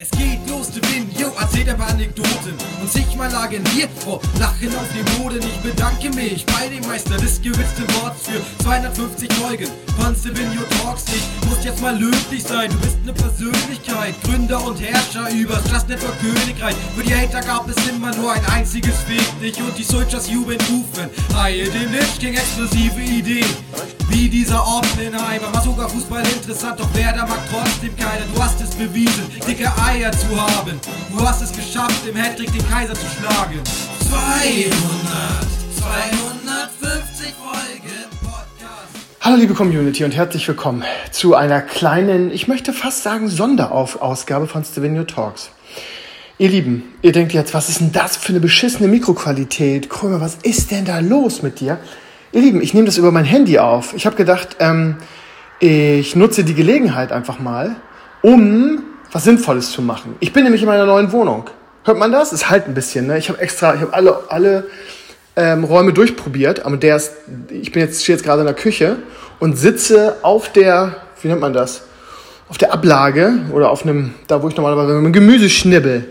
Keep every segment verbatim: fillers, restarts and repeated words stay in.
Es geht los, der Wind, yo, erzählt aber Anekdoten und zigmal lagen wir vor Lachen auf dem Boden. Ich bedanke mich bei dem Meister des gewitzten Worts für zweihundertfünfzig Folgen von Stevenio Talks. Ich muss jetzt mal löblich sein, du bist eine Persönlichkeit, Gründer und Herrscher übers Just Network Königreich. Für die Hater gab es immer nur ein einziges Fick dich und die Soldiers jubeln rufen. Haie dem Lich King, explosive Ideen, wie dieser Oppenheimer. War sogar Fußball interessant, doch wer da mag trotzdem keiner. Du hast es bewiesen, dicke Eier zu haben. Du hast es geschafft, im Hattrick den Kaiser zu schlagen. zweihundert, zweihundertfünfzig Folgen Podcast. Hallo liebe Community und herzlich willkommen zu einer kleinen, ich möchte fast sagen Sonderausgabe von Stevenio Talks. Ihr Lieben, ihr denkt jetzt, was ist denn das für eine beschissene Mikroqualität? Krömer, was ist denn da los mit dir? Ihr Lieben, ich nehme das über mein Handy auf. Ich habe gedacht, ähm, ich nutze die Gelegenheit einfach mal, um was Sinnvolles zu machen. Ich bin nämlich in meiner neuen Wohnung. Hört man das? Es halt ein bisschen, ne? Ich habe extra, ich habe alle, alle ähm, Räume durchprobiert. Aber der ist, ich bin jetzt, stehe jetzt gerade in der Küche und sitze auf der, wie nennt man das? Auf der Ablage oder auf einem, da wo ich normalerweise mit einem Gemüse schnibbel.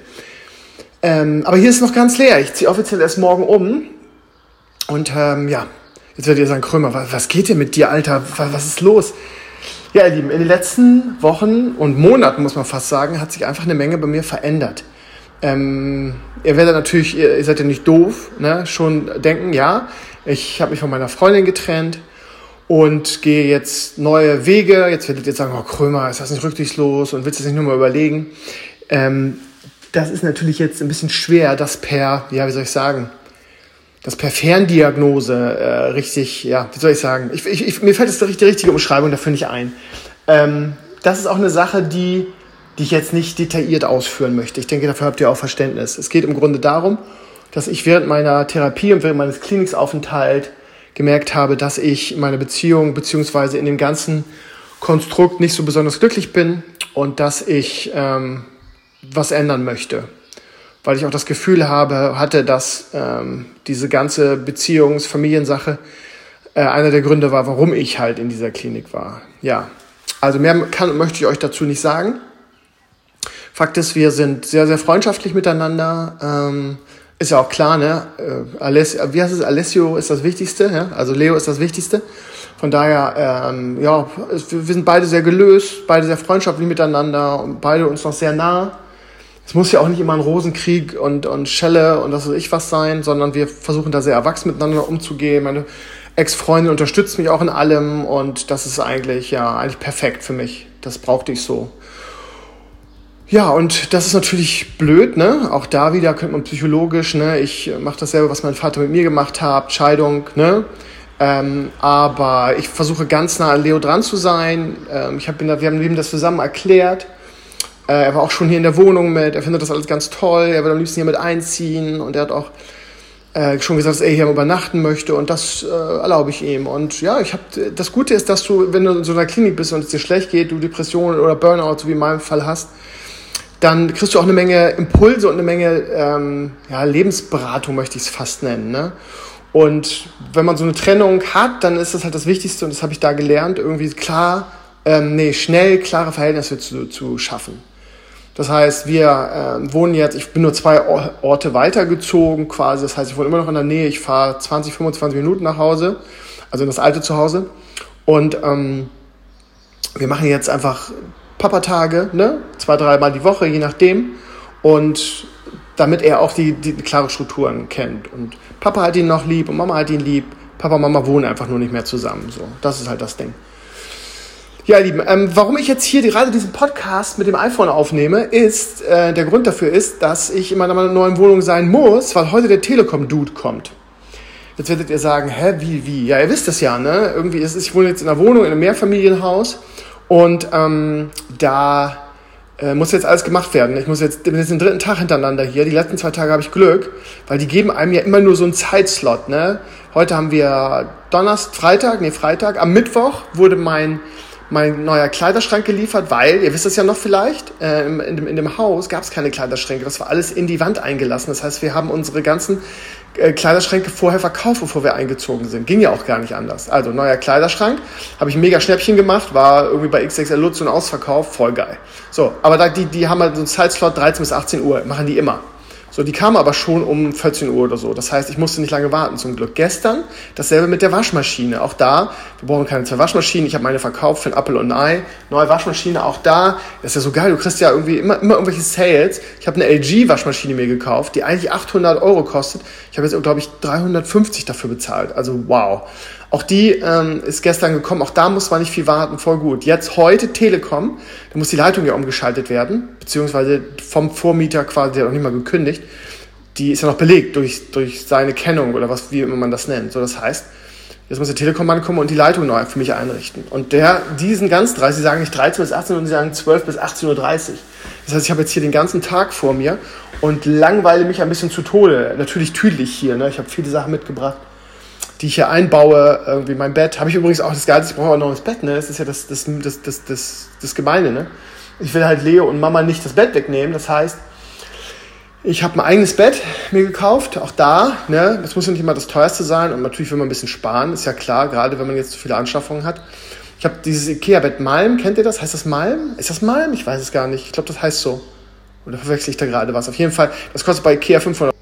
Ähm, aber hier ist noch ganz leer. Ich ziehe offiziell erst morgen um. Und ähm, ja, jetzt werdet ihr sagen, Krömer, was, was geht denn mit dir, Alter? Was, was ist los? Ja, ihr Lieben, in den letzten Wochen und Monaten, muss man fast sagen, hat sich einfach eine Menge bei mir verändert. Ähm, ihr werdet natürlich, ihr, ihr seid ja nicht doof, ne? Schon denken, ja, ich habe mich von meiner Freundin getrennt und gehe jetzt neue Wege. Jetzt werdet ihr sagen, oh Krömer, ist das nicht rücksichtslos und willst du das nicht nur mal überlegen? Ähm, das ist natürlich jetzt ein bisschen schwer, das per, ja, wie soll ich sagen, das per Ferndiagnose äh, richtig, ja, wie soll ich sagen, ich, ich, ich, mir fällt jetzt die richtige Umschreibung dafür nicht ein. Ähm, das ist auch eine Sache, die, die ich jetzt nicht detailliert ausführen möchte. Ich denke, dafür habt ihr auch Verständnis. Es geht im Grunde darum, dass ich während meiner Therapie und während meines Klinikaufenthalts gemerkt habe, dass ich in meiner Beziehung beziehungsweise in dem ganzen Konstrukt nicht so besonders glücklich bin und dass ich ähm, was ändern möchte. Weil ich auch das Gefühl habe, hatte, dass ähm, diese ganze Beziehungs-, Familiensache äh, einer der Gründe war, warum ich halt in dieser Klinik war. Ja, also mehr kann, möchte ich euch dazu nicht sagen. Fakt ist, wir sind sehr, sehr freundschaftlich miteinander. Ähm, ist ja auch klar, ne? Äh, Alessio, wie heißt es? Alessio ist das Wichtigste, ja? Also Leo ist das Wichtigste. Von daher, ähm, ja, wir sind beide sehr gelöst, beide sehr freundschaftlich miteinander und beide uns noch sehr nah. Es muss ja auch nicht immer ein Rosenkrieg und, und Schelle und was weiß ich was sein, sondern wir versuchen da sehr erwachsen miteinander umzugehen. Meine Ex-Freundin unterstützt mich auch in allem und das ist eigentlich, ja, eigentlich perfekt für mich. Das brauchte ich so. Ja, und das ist natürlich blöd, ne? Auch da wieder könnte man psychologisch, ne? Ich mache dasselbe, was mein Vater mit mir gemacht hat, Scheidung, ne? Ähm, aber ich versuche ganz nah an Leo dran zu sein. Ähm, ich hab ihn, wir haben ihm das zusammen erklärt. Äh, er war auch schon hier in der Wohnung mit, er findet das alles ganz toll, er will am liebsten hier mit einziehen und er hat auch äh, schon gesagt, dass er hier übernachten möchte und das äh, erlaube ich ihm. Und ja, ich hab, das Gute ist, dass du, wenn du in so einer Klinik bist und es dir schlecht geht, du Depressionen oder Burnout, so wie in meinem Fall hast, dann kriegst du auch eine Menge Impulse und eine Menge ähm, ja, Lebensberatung, möchte ich es fast nennen. Ne? Und wenn man so eine Trennung hat, dann ist das halt das Wichtigste und das habe ich da gelernt, irgendwie klar, ähm, nee, schnell klare Verhältnisse zu, zu schaffen. Das heißt, wir äh, wohnen jetzt, ich bin nur zwei Orte weitergezogen quasi, das heißt, ich wohne immer noch in der Nähe, ich fahre zwanzig, fünfundzwanzig Minuten nach Hause, also in das alte Zuhause und ähm, wir machen jetzt einfach Papa-Tage, ne? zwei, dreimal die Woche, je nachdem und damit er auch die, die, die klare Strukturen kennt und Papa hat ihn noch lieb und Mama hat ihn lieb, Papa und Mama wohnen einfach nur nicht mehr zusammen, so, das ist halt das Ding. Ja, ihr Lieben, ähm, warum ich jetzt hier gerade diesen Podcast mit dem iPhone aufnehme, ist, äh, der Grund dafür ist, dass ich in meiner neuen Wohnung sein muss, weil heute der Telekom-Dude kommt. Jetzt werdet ihr sagen, hä, wie, wie? Ja, ihr wisst das ja, ne? Irgendwie ist es, ich wohne jetzt in einer Wohnung, in einem Mehrfamilienhaus und ähm, da äh, muss jetzt alles gemacht werden. Ich muss jetzt, bin jetzt den dritten Tag hintereinander hier, die letzten zwei Tage habe ich Glück, weil die geben einem ja immer nur so einen Zeitslot, ne? Heute haben wir Donnerstag, Freitag, nee, Freitag, am Mittwoch wurde mein mein neuer Kleiderschrank geliefert, weil, ihr wisst das ja noch vielleicht, äh, in, dem, in dem Haus gab es keine Kleiderschränke, das war alles in die Wand eingelassen. Das heißt, wir haben unsere ganzen äh, Kleiderschränke vorher verkauft, bevor wir eingezogen sind. Ging ja auch gar nicht anders. Also neuer Kleiderschrank, habe ich ein mega Schnäppchen gemacht, war irgendwie bei X X L Lutz und Ausverkauf, voll geil. So, aber da, die, die haben halt so einen Zeitslot dreizehn bis achtzehn Uhr, machen die immer. So, die kamen aber schon um vierzehn Uhr oder so. Das heißt, ich musste nicht lange warten, zum Glück. Gestern dasselbe mit der Waschmaschine. Auch da, wir brauchen keine zwei Waschmaschinen. Ich habe meine verkauft für ein Apfel und ein Ei. Neue Waschmaschine, auch da. Das ist ja so geil. Du kriegst ja irgendwie immer, immer irgendwelche Sales. Ich habe eine L G-Waschmaschine mir gekauft, die eigentlich achthundert Euro kostet. Ich habe jetzt, glaube ich, dreihundertfünfzig dafür bezahlt. Also wow. Auch die ähm, ist gestern gekommen. Auch da muss man nicht viel warten. Voll gut. Jetzt heute Telekom. Da muss die Leitung ja umgeschaltet werden. Beziehungsweise vom Vormieter quasi, der hat noch nicht mal gekündigt. Die ist ja noch belegt durch, durch seine Kennung oder was, wie immer man das nennt. So, das heißt, jetzt muss der Telekom-Mann kommen und die Leitung neu für mich einrichten. Und der, die sind ganz dreist. Sie sagen nicht dreizehn bis achtzehn Uhr, sie sagen zwölf bis achtzehn Uhr dreißig. Das heißt, ich habe jetzt hier den ganzen Tag vor mir und langweile mich ein bisschen zu Tode. Natürlich tüdelig hier. Ne? Ich habe viele Sachen mitgebracht, die ich hier einbaue, irgendwie mein Bett. Habe ich übrigens auch das Geilste, ich brauche auch noch das Bett, ne? Das ist ja das, das, das, das, das, das Gemeine, ne? Ich will halt Leo und Mama nicht das Bett wegnehmen. Das heißt, ich habe mein eigenes Bett mir gekauft, auch da, ne? Das muss ja nicht immer das teuerste sein und natürlich will man ein bisschen sparen, ist ja klar, gerade wenn man jetzt so viele Anschaffungen hat. Ich habe dieses Ikea-Bett Malm, kennt ihr das? Heißt das Malm? Ist das Malm? Ich weiß es gar nicht. Ich glaube, das heißt so. Oder verwechsel ich da gerade was? Auf jeden Fall, das kostet bei Ikea fünfhundert.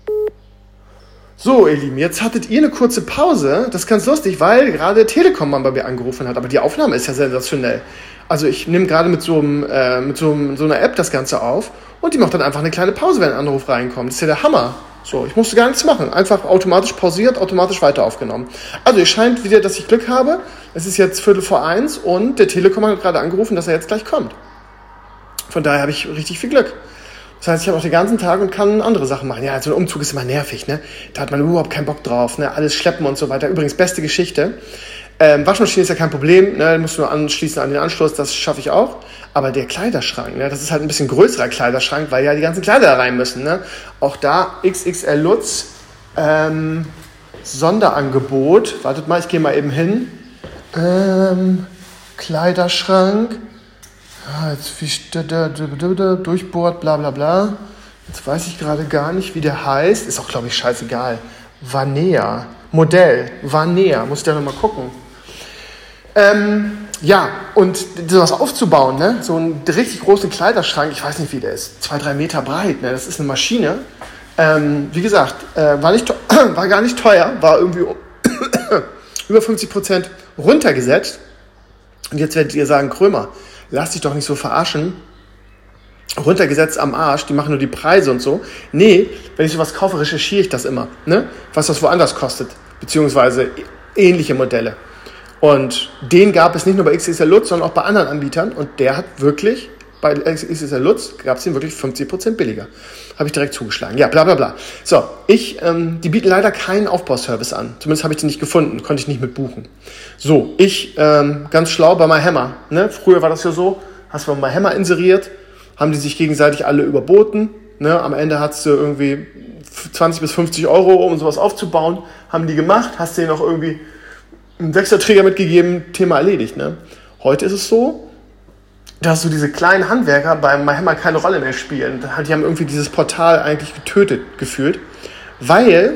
So, ihr Lieben, jetzt hattet ihr eine kurze Pause. Das ist ganz lustig, weil gerade der Telekom-Mann bei mir angerufen hat. Aber die Aufnahme ist ja sensationell. Also ich nehme gerade mit, so, einem, äh, mit so, einem, so einer App das Ganze auf und die macht dann einfach eine kleine Pause, wenn ein Anruf reinkommt. Das ist ja der Hammer. So, ich musste gar nichts machen. Einfach automatisch pausiert, automatisch weiter aufgenommen. Also es scheint wieder, dass ich Glück habe. Es ist jetzt Viertel vor eins und der Telekom-Mann hat gerade angerufen, dass er jetzt gleich kommt. Von daher habe ich richtig viel Glück. Das heißt, ich habe auch den ganzen Tag und kann andere Sachen machen. Ja, so ein Umzug ist immer nervig, ne? Da hat man überhaupt keinen Bock drauf, ne? Alles schleppen und so weiter. Übrigens, beste Geschichte. Ähm, Waschmaschine ist ja kein Problem, ne? Musst nur anschließen an den Anschluss, das schaffe ich auch. Aber der Kleiderschrank, ne? Das ist halt ein bisschen größerer Kleiderschrank, weil ja die ganzen Kleider da rein müssen, ne? Auch da X X L Lutz, ähm, Sonderangebot. Wartet mal, ich gehe mal eben hin. Ähm, Kleiderschrank. Ja, jetzt wie durchbohrt, bla bla bla. Jetzt weiß ich gerade gar nicht, wie der heißt. Ist auch, glaube ich, scheißegal. Vanea. Modell. Vanea. Muss ich da nochmal gucken. Ähm, ja, und sowas aufzubauen, ne? So einen richtig großen Kleiderschrank, ich weiß nicht, wie der ist. Zwei, drei Meter breit, ne? Das ist eine Maschine. Ähm, wie gesagt, äh, war, nicht te- war gar nicht teuer. War irgendwie über fünfzig Prozent runtergesetzt. Und jetzt werdet ihr sagen, Krömer, lass dich doch nicht so verarschen. Runtergesetzt am Arsch, die machen nur die Preise und so. Nee, wenn ich sowas kaufe, recherchiere ich das immer, ne? Was das woanders kostet, beziehungsweise ähnliche Modelle. Und den gab es nicht nur bei X X L Lutz, sondern auch bei anderen Anbietern. Und der hat wirklich, bei X X L Lutz gab es den wirklich fünfzig Prozent billiger. Habe ich direkt zugeschlagen. Ja, bla bla bla. So, ich, ähm, die bieten leider keinen Aufbauservice an. Zumindest habe ich den nicht gefunden, konnte ich nicht mit buchen. So, ich, ähm, ganz schlau bei MyHammer. Ne? Früher war das ja so, hast du bei MyHammer inseriert, haben die sich gegenseitig alle überboten. Ne? Am Ende hattest du irgendwie zwanzig bis fünfzig Euro, um sowas aufzubauen. Haben die gemacht, hast denen noch irgendwie einen Wechselträger mitgegeben, Thema erledigt. Ne? Heute ist es so, dass so diese kleinen Handwerker bei MyHammer keine Rolle mehr spielen. Die haben irgendwie dieses Portal eigentlich getötet gefühlt, weil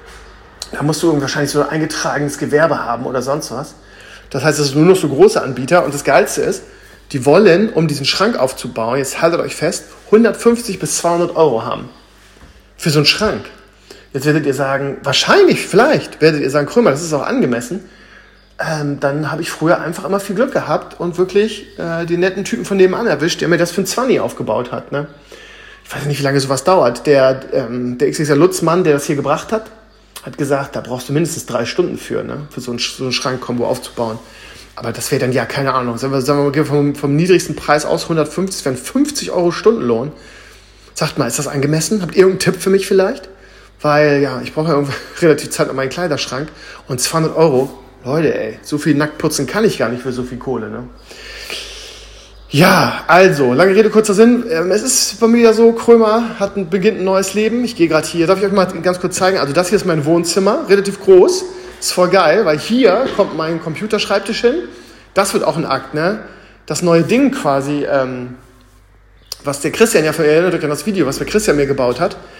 da musst du wahrscheinlich so ein eingetragenes Gewerbe haben oder sonst was. Das heißt, es sind nur noch so große Anbieter und das Geilste ist, die wollen, um diesen Schrank aufzubauen, jetzt haltet euch fest, hundertfünfzig bis zweihundert Euro haben. Für so einen Schrank. Jetzt werdet ihr sagen, wahrscheinlich, vielleicht, werdet ihr sagen, Krömer, das ist auch angemessen. Ähm, dann habe ich früher einfach immer viel Glück gehabt und wirklich äh, den netten Typen von nebenan erwischt, der mir das für ein zwanzig aufgebaut hat. Ne? Ich weiß nicht, wie lange sowas dauert. Der, ähm, der X X L Lutz-Mann, der das hier gebracht hat, hat gesagt, da brauchst du mindestens drei Stunden für, ne? Für so einen, so einen Schrankkombo aufzubauen. Aber das wäre dann, ja, keine Ahnung, sagen wir, sagen wir vom, vom niedrigsten Preis aus hundertfünfzig, das wären fünfzig Euro Stundenlohn. Sagt mal, ist das angemessen? Habt ihr irgendeinen Tipp für mich vielleicht? Weil, ja, ich brauche ja irgendwie relativ Zeit an meinen Kleiderschrank und zweihundert Euro, Leute, ey, so viel nackt putzen kann ich gar nicht für so viel Kohle, ne? Ja, also, lange Rede, kurzer Sinn. Ähm, es ist bei mir ja so, Krömer hat ein, beginnt ein neues Leben. Ich gehe gerade hier, darf ich euch mal ganz kurz zeigen? Also das hier ist mein Wohnzimmer, relativ groß. Ist voll geil, weil hier kommt mein Computerschreibtisch hin. Das wird auch ein Akt, ne? Das neue Ding quasi, ähm, was der Christian ja, erinnert euch an das Video, was der Christian mir gebaut hat.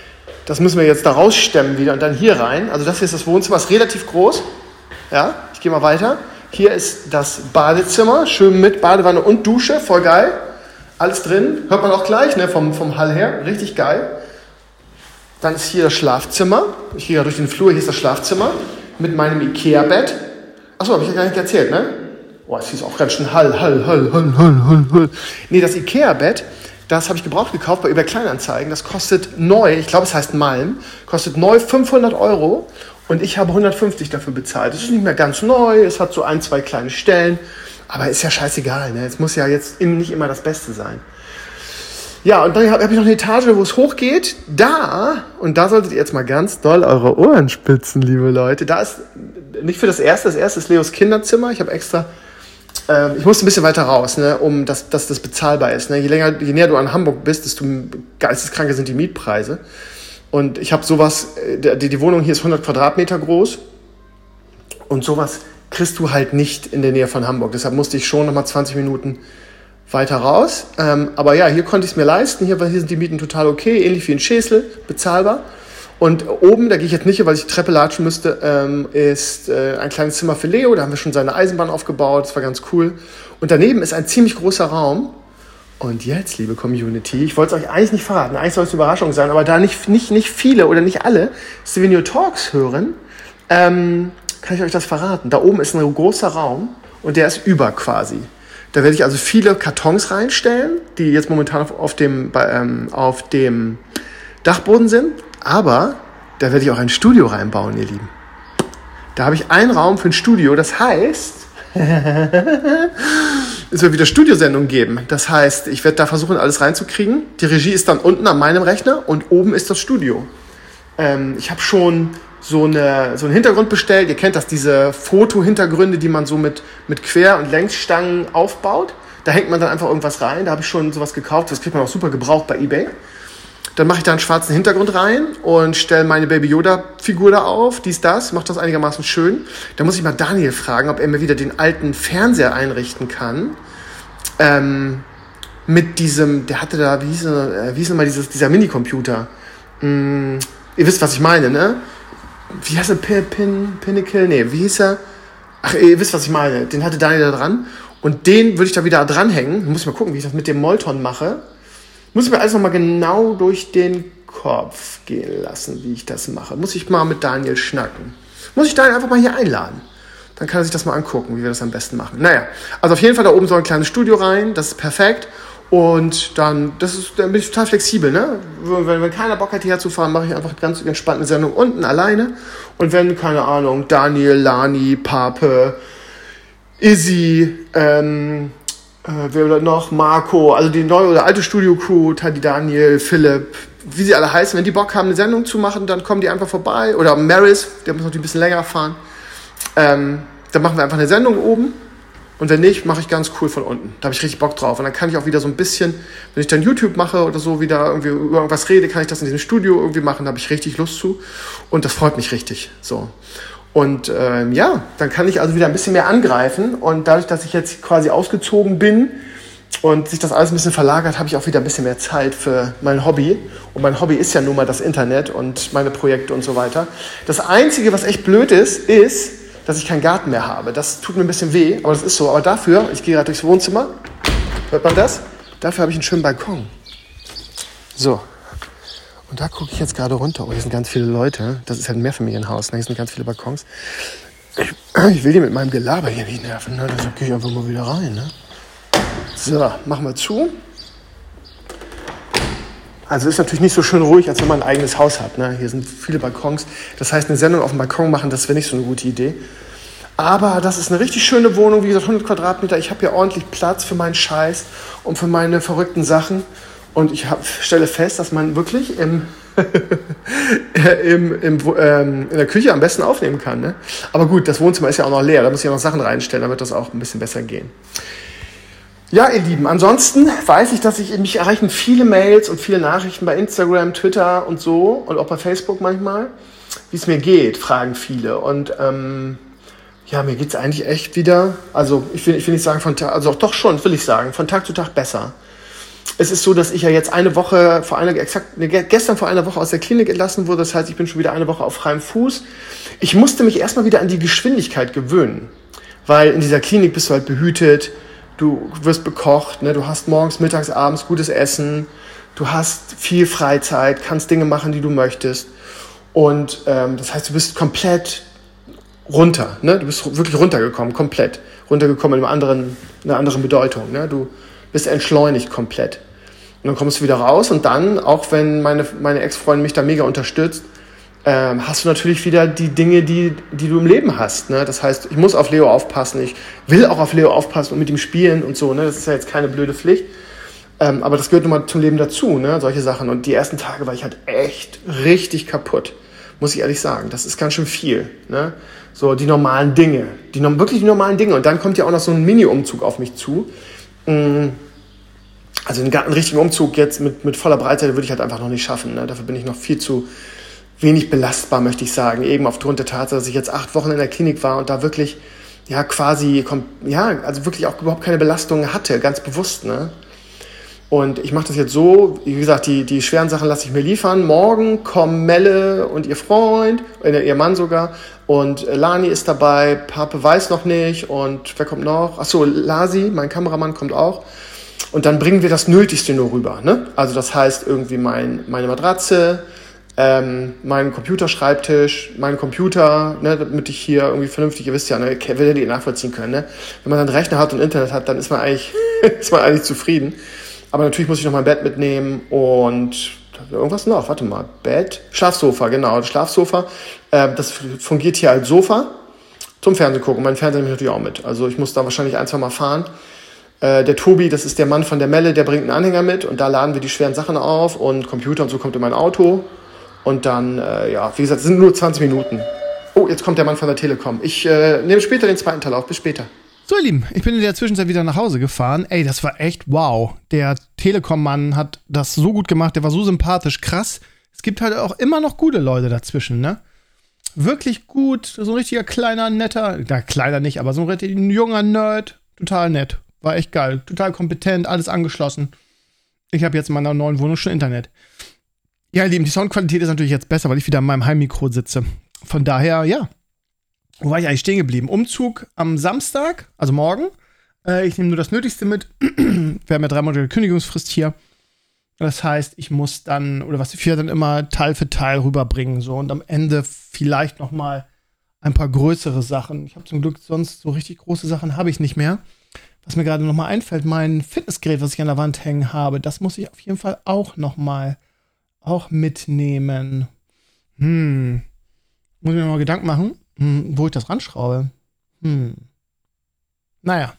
Das müssen wir jetzt da rausstemmen wieder und dann hier rein. Also das hier ist das Wohnzimmer, ist relativ groß. Ja, ich gehe mal weiter. Hier ist das Badezimmer, schön mit Badewanne und Dusche, voll geil. Alles drin, hört man auch gleich, ne, vom, vom Hall her, richtig geil. Dann ist hier das Schlafzimmer. Ich gehe ja durch den Flur, hier ist das Schlafzimmer mit meinem Ikea-Bett. Achso, habe ich ja gar nicht erzählt, ne? Boah, es ist auch ganz schön Hall, Hall, Hall, Hall, Hall, Hall, Hall. Nee, das Ikea-Bett, das habe ich gebraucht gekauft bei eBay Kleinanzeigen. Das kostet neu, ich glaube es heißt Malm, kostet neu fünfhundert Euro und ich habe hundertfünfzig dafür bezahlt. Das ist nicht mehr ganz neu, es hat so ein, zwei kleine Stellen, aber ist ja scheißegal, ne? Es muss ja jetzt nicht immer das Beste sein. Ja, und dann habe ich noch eine Etage, wo es hochgeht. Da, und da solltet ihr jetzt mal ganz doll eure Ohren spitzen, liebe Leute. Da ist nicht für das Erste, das Erste ist Leos Kinderzimmer. Ich habe extra, äh, ich musste ein bisschen weiter raus, ne, um dass, dass das bezahlbar ist. Ne? Je länger, je näher du an Hamburg bist, desto geisteskranker sind die Mietpreise. Und ich habe sowas, die, die Wohnung hier ist hundert Quadratmeter groß. Und sowas kriegst du halt nicht in der Nähe von Hamburg. Deshalb musste ich schon nochmal zwanzig Minuten weiter raus. Ähm, aber ja, hier konnte ich es mir leisten. Hier, hier sind die Mieten total okay, ähnlich wie in Schesel, bezahlbar. Und oben, da gehe ich jetzt nicht hin, weil ich die Treppe latschen müsste, ähm, ist äh, ein kleines Zimmer für Leo. Da haben wir schon seine Eisenbahn aufgebaut. Das war ganz cool. Und daneben ist ein ziemlich großer Raum. Und jetzt, liebe Community, ich wollte es euch eigentlich nicht verraten. Eigentlich soll es eine Überraschung sein. Aber da nicht, nicht, nicht viele oder nicht alle Stevenio Talks hören, ähm, kann ich euch das verraten. Da oben ist ein großer Raum und der ist über quasi. Da werde ich also viele Kartons reinstellen, die jetzt momentan auf, auf, dem, bei, ähm, auf dem Dachboden sind. Aber da werde ich auch ein Studio reinbauen, ihr Lieben. Da habe ich einen Raum für ein Studio. Das heißt, es wird wieder Studiosendungen geben. Das heißt, ich werde da versuchen, alles reinzukriegen. Die Regie ist dann unten an meinem Rechner und oben ist das Studio. Ähm, ich habe schon so, eine, so einen Hintergrund bestellt. Ihr kennt das, diese Foto-Hintergründe, die man so mit, mit Quer- und Längsstangen aufbaut. Da hängt man dann einfach irgendwas rein. Da habe ich schon sowas gekauft. Das kriegt man auch super gebraucht bei eBay. Dann mache ich da einen schwarzen Hintergrund rein und stelle meine Baby Yoda-Figur da auf. Dies, das. Mache das einigermaßen schön. Da muss ich mal Daniel fragen, ob er mir wieder den alten Fernseher einrichten kann. Ähm, mit diesem, der hatte da, wie hieß, äh, wie hieß nochmal dieses, dieser Minicomputer? Hm, ihr wisst, was ich meine, ne? Wie heißt er? Pin, Pin, Pinnacle? Nee, wie hieß er? Ach, ihr wisst, was ich meine. Den hatte Daniel da dran. Und den würde ich da wieder dranhängen. Muss ich mal gucken, wie ich das mit dem Molton mache. Muss ich mir alles nochmal genau durch den Kopf gehen lassen, wie ich das mache. Muss ich mal mit Daniel schnacken. Muss ich Daniel einfach mal hier einladen. Dann kann er sich das mal angucken, wie wir das am besten machen. Naja, also auf jeden Fall da oben soll ein kleines Studio rein. Das ist perfekt. Und dann, das ist, dann bin ich total flexibel, ne? Wenn, wenn keiner Bock hat, hierher zu fahren, mache ich einfach ganz entspannt eine Sendung unten alleine. Und wenn, keine Ahnung, Daniel, Lani, Pape, Izzy, ähm, äh, wer noch, Marco, also die neue oder alte Studio-Crew, Tadi, Daniel, Philipp, wie sie alle heißen, wenn die Bock haben, eine Sendung zu machen, dann kommen die einfach vorbei. Oder Maris, der muss natürlich ein bisschen länger fahren. Ähm, dann machen wir einfach eine Sendung oben. Und wenn nicht, mache ich ganz cool von unten. Da habe ich richtig Bock drauf. Und dann kann ich auch wieder so ein bisschen, wenn ich dann YouTube mache oder so, wieder irgendwie über irgendwas rede, kann ich das in diesem Studio irgendwie machen. Da habe ich richtig Lust zu. Und das freut mich richtig. So. Und ähm, ja, dann kann ich also wieder ein bisschen mehr angreifen. Und dadurch, dass ich jetzt quasi ausgezogen bin und sich das alles ein bisschen verlagert, habe ich auch wieder ein bisschen mehr Zeit für mein Hobby. Und mein Hobby ist ja nun mal das Internet und meine Projekte und so weiter. Das Einzige, was echt blöd ist, ist, dass ich keinen Garten mehr habe. Das tut mir ein bisschen weh, aber das ist so. Aber dafür, ich gehe gerade durchs Wohnzimmer, hört man das? Dafür habe ich einen schönen Balkon. So. Und da gucke ich jetzt gerade runter. Oh, hier sind ganz viele Leute. Das ist halt ein Mehrfamilienhaus. Hier sind ganz viele Balkons. Ich, ich will die mit meinem Gelaber hier nicht nerven. Ne? Deshalb gehe ich einfach mal wieder rein. Ne? So, machen wir zu. Also ist natürlich nicht so schön ruhig, als wenn man ein eigenes Haus hat. Ne? Hier sind viele Balkons. Das heißt, eine Sendung auf dem Balkon machen, das wäre nicht so eine gute Idee. Aber das ist eine richtig schöne Wohnung. Wie gesagt, hundert Quadratmeter. Ich habe hier ordentlich Platz für meinen Scheiß und für meine verrückten Sachen. Und ich hab, stelle fest, dass man wirklich im, im, im, ähm, in der Küche am besten aufnehmen kann. Ne? Aber gut, das Wohnzimmer ist ja auch noch leer. Da muss ich ja noch Sachen reinstellen, damit das auch ein bisschen besser gehen. Ja, ihr Lieben, ansonsten weiß ich, dass ich, mich erreichen viele Mails und viele Nachrichten bei Instagram, Twitter und so und auch bei Facebook manchmal, wie es mir geht, fragen viele. Und ähm, ja, mir geht's eigentlich echt wieder, also ich will, ich will nicht sagen von Tag, also doch schon, will ich sagen, von Tag zu Tag besser. es ist so, dass ich ja jetzt eine Woche, vor einer, exakt, ne, gestern vor einer Woche aus der Klinik entlassen wurde. Das heißt, ich bin schon wieder eine Woche auf freiem Fuß. Ich musste mich erstmal wieder an die Geschwindigkeit gewöhnen. Weil in dieser Klinik bist du halt behütet, du wirst bekocht, ne? Du hast morgens, mittags, abends gutes Essen, du hast viel Freizeit, kannst Dinge machen, die du möchtest. Und ähm, das heißt, du bist komplett runter, ne? Du bist wirklich runtergekommen, komplett. Runtergekommen in einer anderen, in einer anderen Bedeutung, ne? Du bist entschleunigt komplett. Und dann kommst du wieder raus und dann, auch wenn meine, meine Ex-Freundin mich da mega unterstützt, ähm, hast du natürlich wieder die Dinge, die, die du im Leben hast, ne? Das heißt, ich muss auf Leo aufpassen, ich will auch auf Leo aufpassen und mit ihm spielen und so, ne? Das ist ja jetzt keine blöde Pflicht. Ähm, aber das gehört nun mal zum Leben dazu, ne? Solche Sachen. Und die ersten Tage war ich halt echt richtig kaputt, muss ich ehrlich sagen. Das ist ganz schön viel, ne? So die normalen Dinge, die wirklich die normalen Dinge. Und dann kommt ja auch noch so ein Mini-Umzug auf mich zu. Also einen, einen richtigen Umzug jetzt mit, mit voller Breitseite würde ich halt einfach noch nicht schaffen, ne? Dafür bin ich noch viel zu wenig belastbar, möchte ich sagen. Eben aufgrund der Tatsache, dass ich jetzt acht Wochen in der Klinik war und da wirklich, ja, quasi, ja, also wirklich auch überhaupt keine Belastung hatte, ganz bewusst, ne? Und ich mache das jetzt so, wie gesagt, die, die schweren Sachen lasse ich mir liefern. Morgen kommen Melle und ihr Freund, äh, ihr Mann sogar, und Lani ist dabei, Pape weiß noch nicht, und wer kommt noch? Achso, Lasi, mein Kameramann, kommt auch. Und dann bringen wir das Nötigste nur rüber, ne? Also das heißt irgendwie mein, meine Matratze, ähm, mein Computerschreibtisch, mein Computer, ne, damit ich hier irgendwie vernünftig, ihr wisst ja, ne, werdet ihr nachvollziehen können, ne? Wenn man dann einen Rechner hat und Internet hat, dann ist man eigentlich, ist man eigentlich zufrieden. Aber natürlich muss ich noch mein Bett mitnehmen und irgendwas noch, warte mal, Bett, Schlafsofa, genau, das Schlafsofa, äh, das fungiert hier als Sofa zum Fernsehen gucken. Mein Fernseher nehme ich natürlich auch mit, also ich muss da wahrscheinlich ein, zwei Mal fahren. Äh, der Tobi, das ist der Mann von der Melle, der bringt einen Anhänger mit und da laden wir die schweren Sachen auf und Computer und so kommt in mein Auto und dann, äh, ja, wie gesagt, es sind nur zwanzig Minuten. Oh, jetzt kommt der Mann von der Telekom. Ich äh, nehme später den zweiten Teil auf, bis später. So, ihr Lieben, ich bin in der Zwischenzeit wieder nach Hause gefahren. Ey, das war echt wow. Der Telekom-Mann hat das so gut gemacht, der war so sympathisch, krass. Es gibt halt auch immer noch gute Leute dazwischen, ne? Wirklich gut, so ein richtiger kleiner, netter, na, kleiner nicht, aber so ein richtig junger Nerd, total nett. War echt geil, total kompetent, alles angeschlossen. Ich habe jetzt in meiner neuen Wohnung schon Internet. Ja, ihr Lieben, die Soundqualität ist natürlich jetzt besser, weil ich wieder an meinem Heimmikro sitze. Von daher, ja. Wo war ich eigentlich stehen geblieben? Umzug am Samstag, also morgen. Äh, ich nehme nur das Nötigste mit. Wir haben ja drei Monate Kündigungsfrist hier. Das heißt, ich muss dann, oder was ich dann immer Teil für Teil rüberbringen. So. Und am Ende vielleicht noch mal ein paar größere Sachen. Ich habe zum Glück sonst so richtig große Sachen habe ich nicht mehr. Was mir gerade noch mal einfällt, mein Fitnessgerät, was ich an der Wand hängen habe, das muss ich auf jeden Fall auch noch mal auch mitnehmen. Hm. Muss ich mir mal Gedanken machen. Hm, wo ich das ranschraube. Hm. Naja.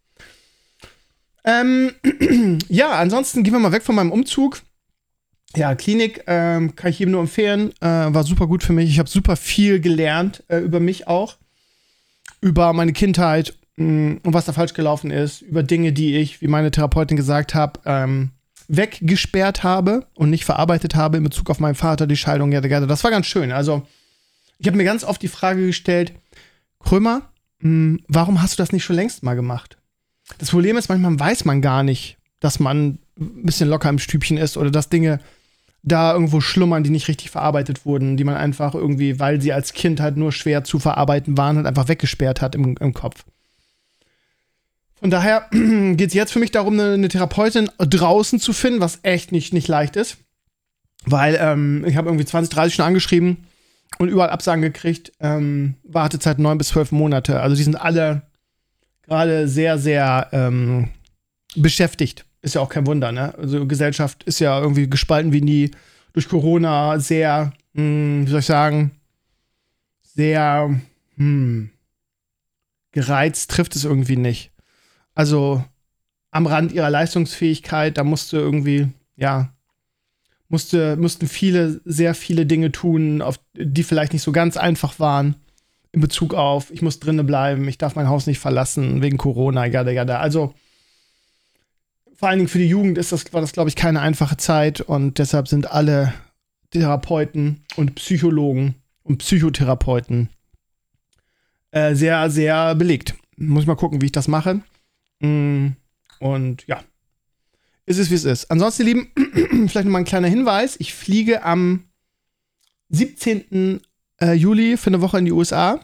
Ähm, ja, ansonsten gehen wir mal weg von meinem Umzug. Ja, Klinik ähm, kann ich jedem nur empfehlen. Äh, war super gut für mich. Ich habe super viel gelernt äh, über mich auch. Über meine Kindheit mh, und was da falsch gelaufen ist. Über Dinge, die ich, wie meine Therapeutin gesagt hat, ähm, weggesperrt habe und nicht verarbeitet habe in Bezug auf meinen Vater, die Scheidung. Ja, das war ganz schön. Also ich habe mir ganz oft die Frage gestellt, Krömer, mh, warum hast du das nicht schon längst mal gemacht? Das Problem ist, manchmal weiß man gar nicht, dass man ein bisschen locker im Stübchen ist oder dass Dinge da irgendwo schlummern, die nicht richtig verarbeitet wurden, die man einfach irgendwie, weil sie als Kind halt nur schwer zu verarbeiten waren, halt einfach weggesperrt hat im, im Kopf. Von daher geht es jetzt für mich darum, eine, eine Therapeutin draußen zu finden, was echt nicht, nicht leicht ist. Weil ähm, ich habe irgendwie zwanzig, dreißig schon angeschrieben und überall Absagen gekriegt. Ähm, Wartezeit neun bis zwölf Monate. Also die sind alle gerade sehr, sehr ähm, beschäftigt. Ist ja auch kein Wunder, ne? Also Gesellschaft ist ja irgendwie gespalten wie nie. Durch Corona sehr, mh, wie soll ich sagen, sehr hm, gereizt trifft es irgendwie nicht. Also am Rand ihrer Leistungsfähigkeit, da musste irgendwie, ja, musste, mussten viele, sehr viele Dinge tun, auf, die vielleicht nicht so ganz einfach waren, in Bezug auf, ich muss drinnen bleiben, ich darf mein Haus nicht verlassen, wegen Corona, jada, jada. Also vor allen Dingen für die Jugend ist das, war das, glaube ich, keine einfache Zeit und deshalb sind alle Therapeuten und Psychologen und Psychotherapeuten äh, sehr, sehr belegt. Muss ich mal gucken, wie ich das mache. Und ja, es ist, wie es ist. Ansonsten, ihr Lieben, vielleicht noch mal ein kleiner Hinweis. Ich fliege am siebzehnten Juli für eine Woche in die U S A.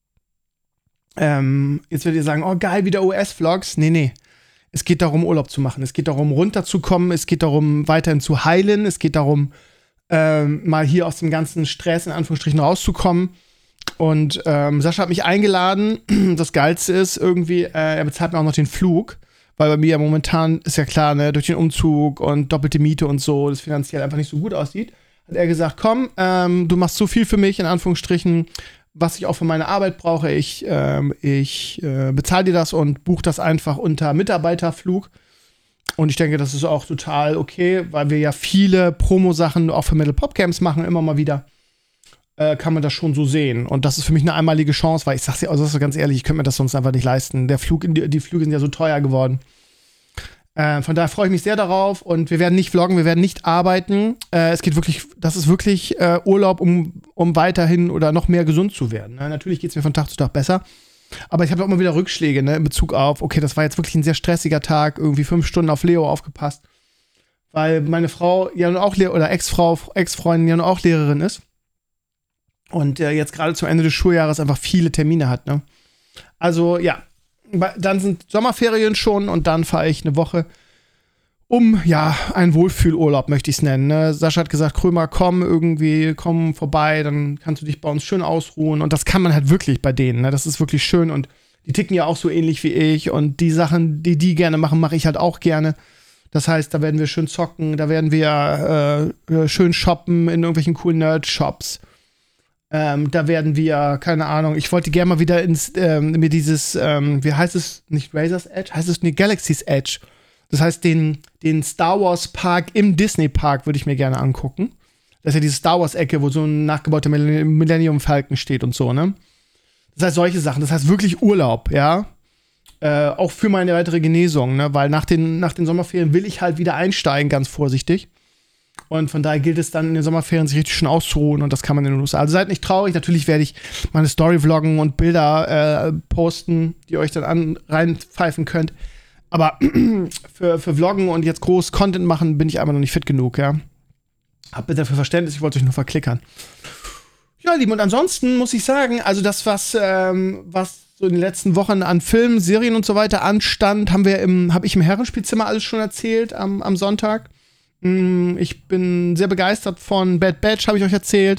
Ähm, jetzt werdet ihr sagen, oh geil, wieder U S-Vlogs. Nee, nee. Es geht darum, Urlaub zu machen. Es geht darum, runterzukommen. Es geht darum, weiterhin zu heilen. Es geht darum, ähm, mal hier aus dem ganzen Stress in Anführungsstrichen rauszukommen. Und ähm, Sascha hat mich eingeladen. Das Geilste ist irgendwie, äh, er bezahlt mir auch noch den Flug. Weil bei mir ja momentan, ist ja klar, ne, durch den Umzug und doppelte Miete und so, das finanziell einfach nicht so gut aussieht. Hat er gesagt, komm, ähm, du machst so viel für mich, in Anführungsstrichen, was ich auch für meine Arbeit brauche. Ich, ähm, ich äh, bezahle dir das und buche das einfach unter Mitarbeiterflug. Und ich denke, das ist auch total okay, weil wir ja viele Promo-Sachen auch für Metal Pop Camps machen, immer mal wieder. Äh, kann man das schon so sehen. Und das ist für mich eine einmalige Chance, weil ich sag's dir, also das ist ganz ehrlich, ich könnte mir das sonst einfach nicht leisten. Der Flug in die, die Flüge sind ja so teuer geworden. Äh, von daher freue ich mich sehr darauf und wir werden nicht vloggen, wir werden nicht arbeiten. Äh, es geht wirklich, das ist wirklich äh, Urlaub, um, um weiterhin oder noch mehr gesund zu werden. Ne? Natürlich geht es mir von Tag zu Tag besser, aber ich habe auch immer wieder Rückschläge, ne, in Bezug auf, okay, das war jetzt wirklich ein sehr stressiger Tag, irgendwie fünf Stunden auf Leo aufgepasst, weil meine Frau ja nun auch, Le- oder Ex-Frau, Ex-Freundin ja nun auch Lehrerin ist und äh, jetzt gerade zum Ende des Schuljahres einfach viele Termine hat. Ne? Also ja, dann sind Sommerferien schon und dann fahre ich eine Woche um, ja, einen Wohlfühlurlaub, möchte ich es nennen. Ne? Sascha hat gesagt, Krömer, komm irgendwie, komm vorbei, dann kannst du dich bei uns schön ausruhen. Und das kann man halt wirklich bei denen. Ne? Das ist wirklich schön und die ticken ja auch so ähnlich wie ich. Und die Sachen, die die gerne machen, mache ich halt auch gerne. Das heißt, da werden wir schön zocken, da werden wir äh, schön shoppen in irgendwelchen coolen Nerd-Shops. Ähm, da werden wir, keine Ahnung, ich wollte gerne mal wieder ins, ähm, mir dieses, ähm, wie heißt es, nicht Razor's Edge, heißt es nicht Galaxy's Edge. Das heißt, den, den Star Wars Park im Disney Park würde ich mir gerne angucken. Das ist ja diese Star Wars Ecke, wo so ein nachgebauter Millennium Falcon steht und so, ne? Das heißt, solche Sachen, das heißt wirklich Urlaub, ja? Äh, auch für meine weitere Genesung, ne? Weil nach den, nach den Sommerferien will ich halt wieder einsteigen, ganz vorsichtig. Und von daher gilt es dann in den Sommerferien, sich richtig schön auszuruhen und das kann man in den U S A. Also seid nicht traurig, natürlich werde ich meine Story vloggen und Bilder äh, posten, die ihr euch dann an, reinpfeifen könnt. Aber für, für Vloggen und jetzt groß Content machen, bin ich einfach noch nicht fit genug, ja. Habt bitte dafür Verständnis, ich wollte euch nur verklickern. Ja, Lieben, und ansonsten muss ich sagen, also das, was, ähm, was so in den letzten Wochen an Filmen, Serien und so weiter anstand, haben wir im, habe ich im Herrenspielzimmer alles schon erzählt am, am Sonntag. Ich bin sehr begeistert von Bad Batch, habe ich euch erzählt.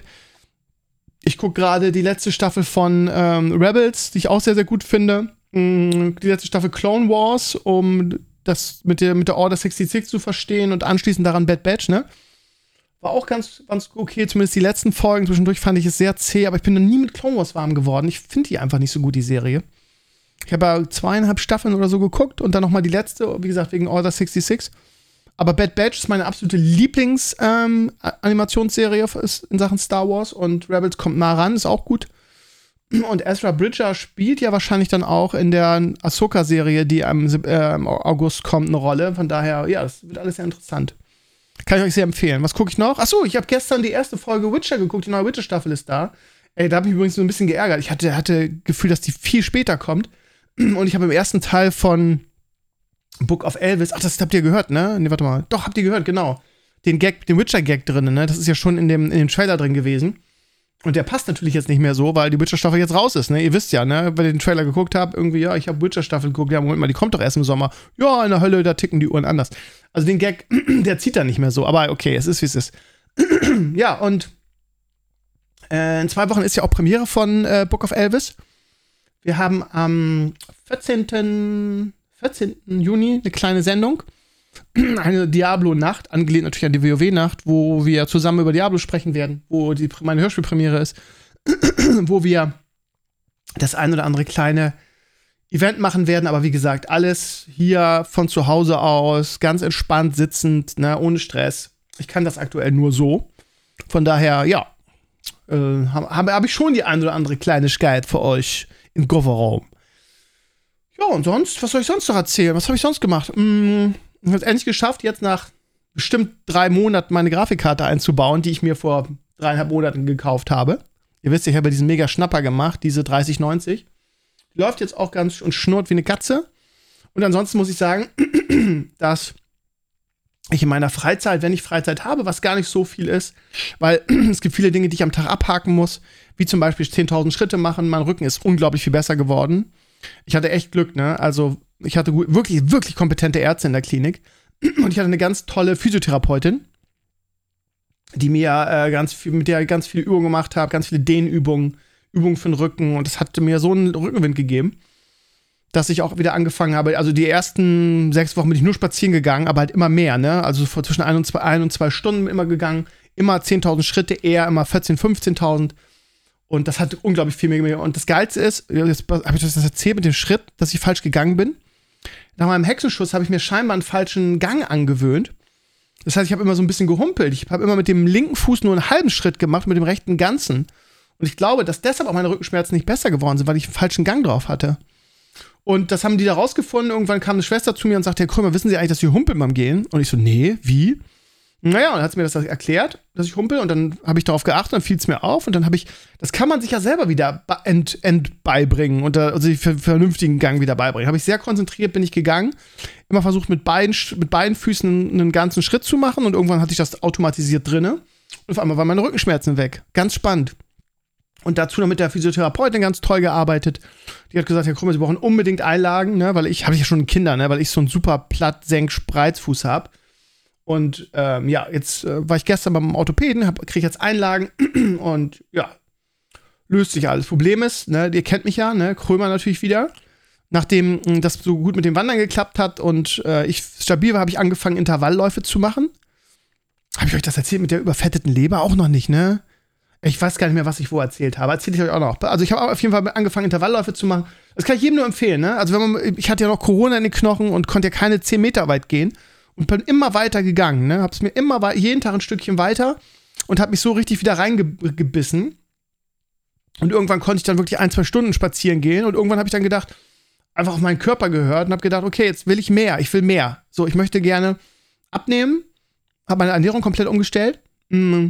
Ich gucke gerade die letzte Staffel von ähm, Rebels, die ich auch sehr, sehr gut finde. Die letzte Staffel Clone Wars, um das mit der, mit der Order sechsundsechzig zu verstehen und anschließend daran Bad Batch, ne? War auch ganz, ganz okay, zumindest die letzten Folgen. Zwischendurch fand ich es sehr zäh, aber ich bin noch nie mit Clone Wars warm geworden. Ich finde die einfach nicht so gut, die Serie. Ich habe ja zweieinhalb Staffeln oder so geguckt und dann noch mal die letzte, wie gesagt, wegen Order sechsundsechzig. Aber Bad Batch ist meine absolute Lieblings-Animationsserie ähm, in Sachen Star Wars und Rebels kommt nah ran, ist auch gut. Und Ezra Bridger spielt ja wahrscheinlich dann auch in der Ahsoka-Serie, die am äh, August kommt, eine Rolle. Von daher, ja, das wird alles sehr interessant. Kann ich euch sehr empfehlen. Was gucke ich noch? Achso, ich habe gestern die erste Folge Witcher geguckt, die neue Witcher-Staffel ist da. Ey, da habe ich mich übrigens so ein bisschen geärgert. Ich hatte, hatte Gefühl, dass die viel später kommt. Und ich habe im ersten Teil von Book of Elvis, ach, das habt ihr gehört, ne? Ne, warte mal. Doch, habt ihr gehört, genau. Den Gag, den Witcher-Gag drin, ne? Das ist ja schon in dem, in dem Trailer drin gewesen. Und der passt natürlich jetzt nicht mehr so, weil die Witcher-Staffel jetzt raus ist, ne? Ihr wisst ja, ne? Wenn ihr den Trailer geguckt habt, irgendwie, ja, ich habe Witcher-Staffel geguckt, ja, Moment mal, die kommt doch erst im Sommer. Ja, in der Hölle, da ticken die Uhren anders. Also den Gag, der zieht da nicht mehr so. Aber okay, es ist, wie es ist. Ja, und äh, in zwei Wochen ist ja auch Premiere von äh, Book of Elvis. Wir haben am vierzehnten Juni eine kleine Sendung. Eine Diablo-Nacht, angelehnt natürlich an die WoW-Nacht, wo wir zusammen über Diablo sprechen werden, wo die, meine Hörspielpremiere ist, wo wir das ein oder andere kleine Event machen werden, aber wie gesagt, alles hier von zu Hause aus, ganz entspannt sitzend, ne, ohne Stress. Ich kann das aktuell nur so. Von daher, ja, äh, habe hab ich schon die ein oder andere Kleinigkeit für euch im Kofferraum. Ja, und sonst, was soll ich sonst noch erzählen? Was habe ich sonst gemacht? Hm, ich habe es endlich geschafft, jetzt nach bestimmt drei Monaten meine Grafikkarte einzubauen, die ich mir vor dreieinhalb Monaten gekauft habe. Ihr wisst, ich habe diesen mega Schnapper gemacht, diese dreißig neunzig. Die läuft jetzt auch ganz und schnurrt wie eine Katze. Und ansonsten muss ich sagen, dass ich in meiner Freizeit, wenn ich Freizeit habe, was gar nicht so viel ist, weil es gibt viele Dinge, die ich am Tag abhaken muss, wie zum Beispiel zehntausend Schritte machen. Mein Rücken ist unglaublich viel besser geworden. Ich hatte echt Glück, ne? Also ich hatte wirklich, wirklich kompetente Ärzte in der Klinik und ich hatte eine ganz tolle Physiotherapeutin, die mir äh, ganz viel, mit der ich ganz viele Übungen gemacht habe, ganz viele Dehnübungen, Übungen für den Rücken, und das hatte mir so einen Rückenwind gegeben, dass ich auch wieder angefangen habe. Also die ersten sechs Wochen bin ich nur spazieren gegangen, aber halt immer mehr, ne? Also vor zwischen ein und zwei, ein und zwei Stunden immer gegangen, immer zehntausend Schritte, eher immer vierzehntausend, fünfzehntausend. Und das hat unglaublich viel mehr gemacht. Und das Geilste ist, jetzt habe ich das erzählt mit dem Schritt, dass ich falsch gegangen bin. Nach meinem Hexenschuss habe ich mir scheinbar einen falschen Gang angewöhnt. Das heißt, ich habe immer so ein bisschen gehumpelt. Ich habe immer mit dem linken Fuß nur einen halben Schritt gemacht, mit dem rechten ganzen. Und ich glaube, dass deshalb auch meine Rückenschmerzen nicht besser geworden sind, weil ich einen falschen Gang drauf hatte. Und das haben die da rausgefunden. Irgendwann kam eine Schwester zu mir und sagte, Herr Krömer, wissen Sie eigentlich, dass Sie humpeln beim Gehen? Und ich so, nee, wie? Naja, und dann hat sie mir das erklärt, dass ich humpel, und dann habe ich darauf geachtet, dann fiel es mir auf, und dann habe ich, das kann man sich ja selber wieder ent, ent beibringen, und also den vernünftigen Gang wieder beibringen. Habe ich sehr konzentriert, bin ich gegangen, immer versucht mit beiden, mit beiden Füßen einen ganzen Schritt zu machen, und irgendwann hatte ich das automatisiert drinne, und auf einmal waren meine Rückenschmerzen weg. Ganz spannend. Und dazu noch mit der Physiotherapeutin ganz toll gearbeitet. Die hat gesagt, Herr Krümmer, Sie brauchen unbedingt Einlagen, ne, weil ich, habe ja schon Kinder, ne, weil ich so einen super platt senk Spreizfuß habe. Und ähm, ja, jetzt äh, war ich gestern beim Orthopäden, kriege jetzt Einlagen und ja, löst sich alles. Problem ist, ne, ihr kennt mich ja, ne, Krömer natürlich wieder. Nachdem mh, das so gut mit dem Wandern geklappt hat und äh, ich stabil war, habe ich angefangen, Intervallläufe zu machen. Habe ich euch das erzählt mit der überfetteten Leber? Auch noch nicht, ne? Ich weiß gar nicht mehr, was ich wo erzählt habe. Erzähle ich euch auch noch. Also ich habe auf jeden Fall angefangen, Intervallläufe zu machen. Das kann ich jedem nur empfehlen, ne? Also wenn man, ich hatte ja noch Corona in den Knochen und konnte ja keine zehn Meter weit gehen. Und bin immer weiter gegangen, ne? Hab's mir immer wei- jeden Tag ein Stückchen weiter und hab mich so richtig wieder reingebissen. Und irgendwann konnte ich dann wirklich ein, zwei Stunden spazieren gehen. Und irgendwann habe ich dann gedacht, einfach auf meinen Körper gehört und habe gedacht, okay, jetzt will ich mehr, ich will mehr. So, ich möchte gerne abnehmen, habe meine Ernährung komplett umgestellt mm,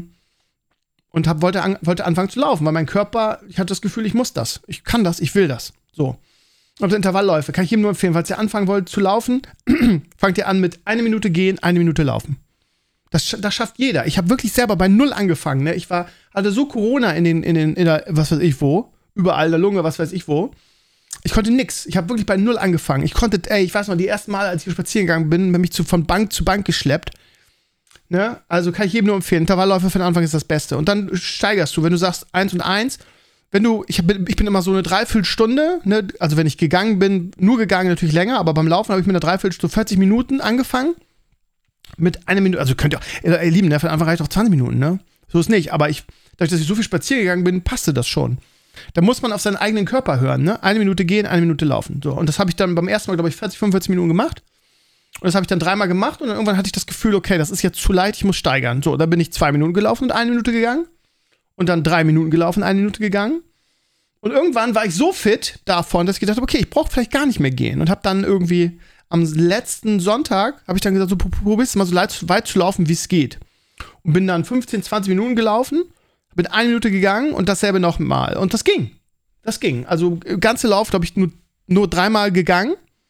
und hab, wollte, an, wollte anfangen zu laufen, weil mein Körper, ich hatte das Gefühl, ich muss das, ich kann das, ich will das. So. Und Intervallläufe kann ich jedem nur empfehlen, falls ihr anfangen wollt zu laufen, fangt ihr an mit eine Minute gehen, eine Minute laufen. Das, das schafft jeder. Ich habe wirklich selber bei null angefangen. Ne? Ich war, hatte so Corona in den, in den, in der, was weiß ich wo, überall in der Lunge, was weiß ich wo. Ich konnte nix. Ich habe wirklich bei null angefangen. Ich konnte, ey, ich weiß noch, die ersten Mal, als ich spazieren gegangen bin, bin mich zu, von Bank zu Bank geschleppt. Ne? Also kann ich jedem nur empfehlen. Intervallläufe für den Anfang ist das Beste. Und dann steigerst du, wenn du sagst eins und eins. Wenn du, ich bin, ich bin immer so eine Dreiviertelstunde, ne? Also wenn ich gegangen bin, nur gegangen natürlich länger, aber beim Laufen habe ich mit einer Dreiviertelstunde, vierzig Minuten angefangen. Mit einer Minute, also könnt ihr auch, ihr Lieben, ne? Von Anfang reicht auch zwanzig Minuten, ne? So ist nicht, aber ich, dadurch, dass ich so viel spazieren gegangen bin, passte das schon. Da muss man auf seinen eigenen Körper hören, ne? Eine Minute gehen, eine Minute laufen. So. Und das habe ich dann beim ersten Mal, glaube ich, vierzig, fünfundvierzig Minuten gemacht. Und das habe ich dann dreimal gemacht und dann irgendwann hatte ich das Gefühl, okay, das ist jetzt zu leicht, ich muss steigern. So, dann bin ich zwei Minuten gelaufen und eine Minute gegangen. Und dann drei Minuten gelaufen, eine Minute gegangen. Und irgendwann war ich so fit davon, dass ich gedacht habe, okay, ich brauche vielleicht gar nicht mehr gehen. Und habe dann irgendwie am letzten Sonntag, habe ich dann gesagt, so probierst du mal so weit zu laufen, wie es geht. Und bin dann fünfzehn, zwanzig Minuten gelaufen, bin eine Minute gegangen und dasselbe nochmal. Und das ging. Das ging. Also ganze Lauf, glaube ich, nur, nur dreimal gegangen.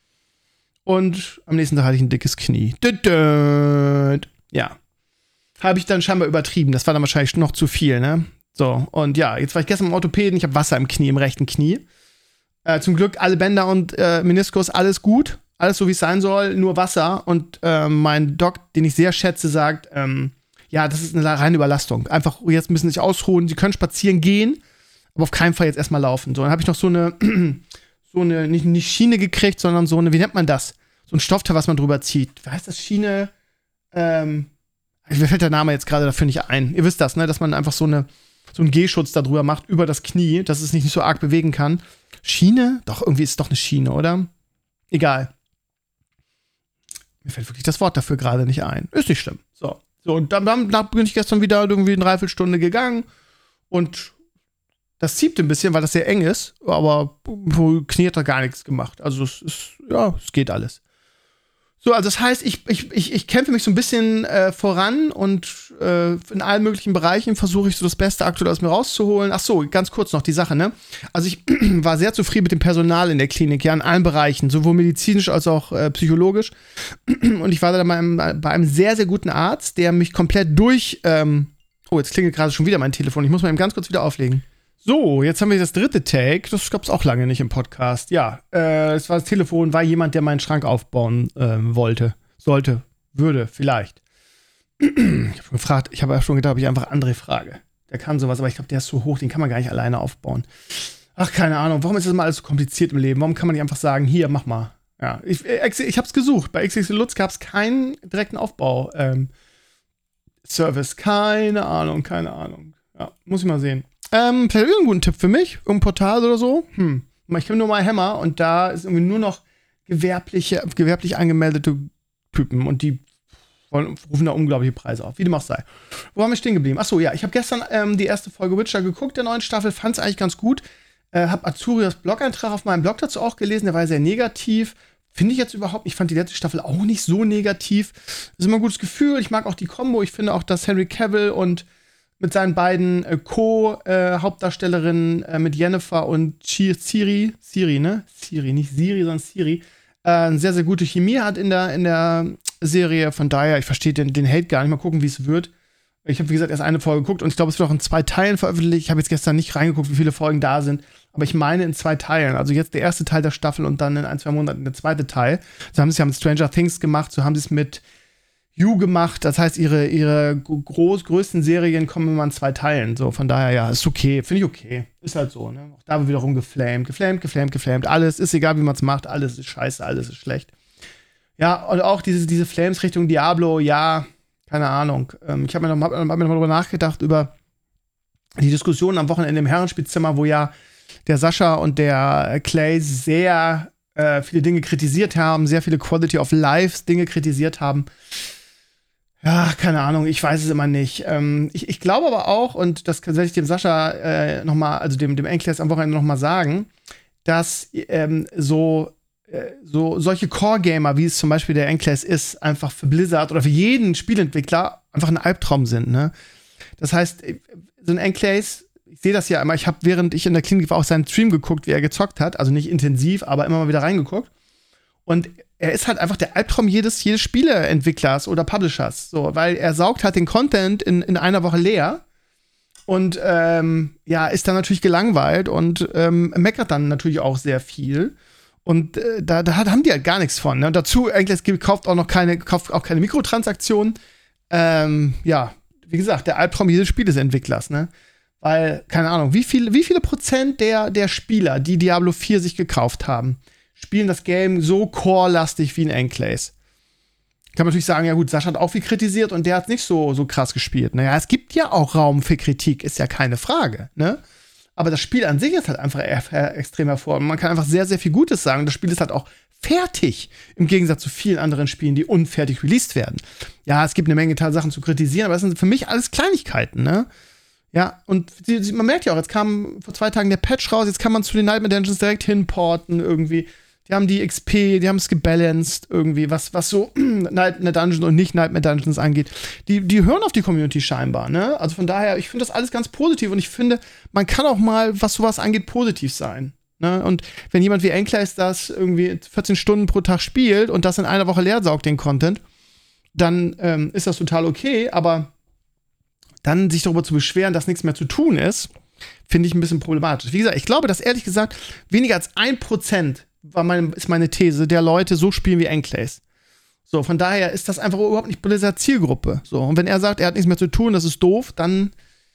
Und am nächsten Tag hatte ich ein dickes Knie. Ja. Habe ich dann scheinbar übertrieben. Das war dann wahrscheinlich noch zu viel, ne? So, und ja, jetzt war ich gestern im Orthopäden, ich habe Wasser im Knie, im rechten Knie. Äh, zum Glück alle Bänder und äh, Meniskus, alles gut, alles so wie es sein soll, nur Wasser. Und äh, mein Doc, den ich sehr schätze, sagt, ähm, ja, das ist eine reine Überlastung. Einfach jetzt müssen Sie sich ausruhen, Sie können spazieren gehen, aber auf keinen Fall jetzt erstmal laufen. So, dann habe ich noch so eine, so eine, nicht, nicht Schiene gekriegt, sondern so eine, wie nennt man das? So ein Stoffteil, was man drüber zieht. Wie heißt das? Schiene, ähm, mir fällt der Name jetzt gerade dafür nicht ein. Ihr wisst das, ne, dass man einfach so eine so einen Gehschutz da drüber macht, über das Knie, dass es sich nicht so arg bewegen kann. Schiene? Doch, irgendwie ist es doch eine Schiene, oder? Egal. Mir fällt wirklich das Wort dafür gerade nicht ein. Ist nicht schlimm. So, so und dann, dann, dann bin ich gestern wieder irgendwie eine Dreiviertelstunde gegangen und das zieht ein bisschen, weil das sehr eng ist, aber Knie hat da gar nichts gemacht. Also es ist, ja, es geht alles. So, also das heißt, ich, ich, ich, ich kämpfe mich so ein bisschen äh, voran und äh, in allen möglichen Bereichen versuche ich so das Beste aktuell aus mir rauszuholen. Ach so, ganz kurz noch die Sache, ne? Also ich war sehr zufrieden mit dem Personal in der Klinik, ja, in allen Bereichen, sowohl medizinisch als auch äh, psychologisch. Und ich war da bei einem, bei einem sehr, sehr guten Arzt, der mich komplett durch, ähm oh, jetzt klingelt gerade schon wieder mein Telefon. Ich muss mal eben ganz kurz wieder auflegen. So, jetzt haben wir das dritte Take. Das gab's auch lange nicht im Podcast. Ja, äh, es war das Telefon, war jemand, der meinen Schrank aufbauen äh, wollte. Sollte, würde, vielleicht. Ich habe gefragt, ich habe ja schon gedacht, ob ich einfach André frage. Der kann sowas, aber ich glaube, der ist so hoch, den kann man gar nicht alleine aufbauen. Ach, keine Ahnung, warum ist das mal alles so kompliziert im Leben? Warum kann man nicht einfach sagen, hier, mach mal. Ja, ich, ich habe es gesucht. Bei X X L Lutz gab es keinen direkten Aufbau. Ähm, Service, keine Ahnung, keine Ahnung. Ja, muss ich mal sehen. Ähm, vielleicht irgendeinen guten Tipp für mich? Irgendein Portal oder so? Hm. Ich kenne nur mal Hammer und da ist irgendwie nur noch gewerbliche, gewerblich angemeldete Typen und die wollen, rufen da unglaubliche Preise auf. Wie dem auch sei. Wo haben wir stehen geblieben? Achso, ja, ich habe gestern ähm, die erste Folge Witcher geguckt, der neuen Staffel, fand es eigentlich ganz gut. Äh, hab Azurias Blog-Eintrag auf meinem Blog dazu auch gelesen, der war sehr negativ. Finde ich jetzt überhaupt, ich fand die letzte Staffel auch nicht so negativ. Das ist immer ein gutes Gefühl. Ich mag auch die Kombo. Ich finde auch, dass Henry Cavill und mit seinen beiden äh, Co-Hauptdarstellerinnen äh, mit Jennifer und Chi- Ciri, Ciri, ne? Ciri, nicht Siri, sondern Ciri, äh, eine sehr, sehr gute Chemie hat in der, in der Serie. Von daher, ich verstehe den, den Hate gar nicht. Mal gucken, wie es wird. Ich habe, wie gesagt, erst eine Folge geguckt und ich glaube, es wird auch in zwei Teilen veröffentlicht. Ich habe jetzt gestern nicht reingeguckt, wie viele Folgen da sind. Aber ich meine in zwei Teilen. Also jetzt der erste Teil der Staffel und dann in ein, zwei Monaten der zweite Teil. So haben sie es ja mit Stranger Things gemacht, so haben sie es mit You gemacht. Das heißt, ihre, ihre groß, größten Serien kommen immer in zwei Teilen. So, von daher, ja, ist okay. Finde ich okay. Ist halt so, ne? Auch da wird wiederum geflamed, geflamed, geflamed, geflamed. Alles ist egal, wie man es macht. Alles ist scheiße, alles ist schlecht. Ja, und auch diese, diese Flames Richtung Diablo, ja, keine Ahnung. Ähm, ich habe mir noch hab, hab mir noch mal drüber nachgedacht, über die Diskussion am Wochenende im Herrenspielzimmer, wo ja der Sascha und der Clay sehr äh, viele Dinge kritisiert haben, sehr viele Quality of Life Dinge kritisiert haben. Ja, keine Ahnung, ich weiß es immer nicht. Ähm, ich, ich glaube aber auch, und das werde ich dem Sascha äh, noch mal, also dem, dem Enkles am Wochenende noch mal sagen, dass ähm, so, äh, so solche Core-Gamer, wie es zum Beispiel der Enkles ist, einfach für Blizzard oder für jeden Spielentwickler einfach ein Albtraum sind, ne? Das heißt, so ein Enkles, ich sehe das ja immer, ich habe, während ich in der Klinik war, auch seinen Stream geguckt, wie er gezockt hat, also nicht intensiv, aber immer mal wieder reingeguckt. Und er ist halt einfach der Albtraum jedes, jedes Spieleentwicklers oder Publishers, so, weil er saugt halt den Content in, in einer Woche leer und ähm, ja, ist dann natürlich gelangweilt und ähm, meckert dann natürlich auch sehr viel. Und äh, da, da haben die halt gar nichts von. Ne? Und dazu, eigentlich kauft auch noch keine, kauft auch keine Mikrotransaktionen. Ähm, ja, wie gesagt, der Albtraum jedes Spieleentwicklers, ne? Weil, keine Ahnung, wie viel, wie viele Prozent der, der Spieler, die Diablo vier sich gekauft haben, spielen das Game so core-lastig wie ein Enclaves. Kann man natürlich sagen, ja gut, Sascha hat auch viel kritisiert und der hat nicht so, so krass gespielt. Naja, es gibt ja auch Raum für Kritik, ist ja keine Frage, ne? Aber das Spiel an sich ist halt einfach extrem hervorragend. Man kann einfach sehr, sehr viel Gutes sagen. Das Spiel ist halt auch fertig, im Gegensatz zu vielen anderen Spielen, die unfertig released werden. Ja, es gibt eine Menge Sachen zu kritisieren, aber das sind für mich alles Kleinigkeiten, ne? Ja, und die, die, man merkt ja auch, jetzt kam vor zwei Tagen der Patch raus, jetzt kann man zu den Nightmare Dungeons direkt hinporten irgendwie. Die haben die X P, die haben es gebalanced irgendwie, was, was so Nightmare Dungeons und nicht Nightmare Dungeons angeht. Die, die hören auf die Community scheinbar, ne? Also von daher, ich finde das alles ganz positiv und ich finde, man kann auch mal, was sowas angeht, positiv sein. Ne? Und wenn jemand wie Enclaves das irgendwie vierzehn Stunden pro Tag spielt und das in einer Woche leer saugt, den Content, dann ähm, ist das total okay, aber dann sich darüber zu beschweren, dass nichts mehr zu tun ist, finde ich ein bisschen problematisch. Wie gesagt, ich glaube, dass ehrlich gesagt weniger als ein Prozent war meine, ist meine These, der Leute so spielen wie Enclaves. So, von daher ist das einfach überhaupt nicht Blizzard Zielgruppe. So, und wenn er sagt, er hat nichts mehr zu tun, das ist doof, dann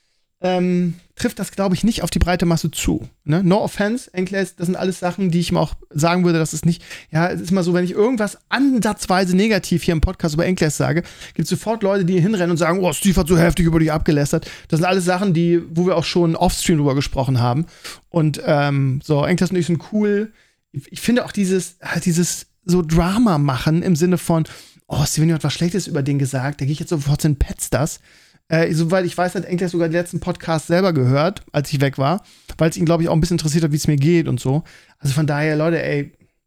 ähm, trifft das, glaube ich, nicht auf die breite Masse zu. Ne? No offense, Enclaves, das sind alles Sachen, die ich mir auch sagen würde, dass es nicht, ja, es ist mal so, wenn ich irgendwas ansatzweise negativ hier im Podcast über Enclaves sage, gibt es sofort Leute, die hinrennen und sagen, oh, Steve hat so heftig über dich abgelästert. Das sind alles Sachen, die, wo wir auch schon offstream drüber gesprochen haben. Und ähm, so, Enclaves und ich sind cool. Ich finde auch dieses, dieses so Drama machen im Sinne von, oh, Steven hat was Schlechtes über den gesagt, da gehe ich jetzt sofort hin, petz das. Äh, soweit ich weiß, hat Enclaves sogar den letzten Podcast selber gehört, als ich weg war, weil es ihn, glaube ich, auch ein bisschen interessiert hat, wie es mir geht und so. Also von daher, Leute, ey,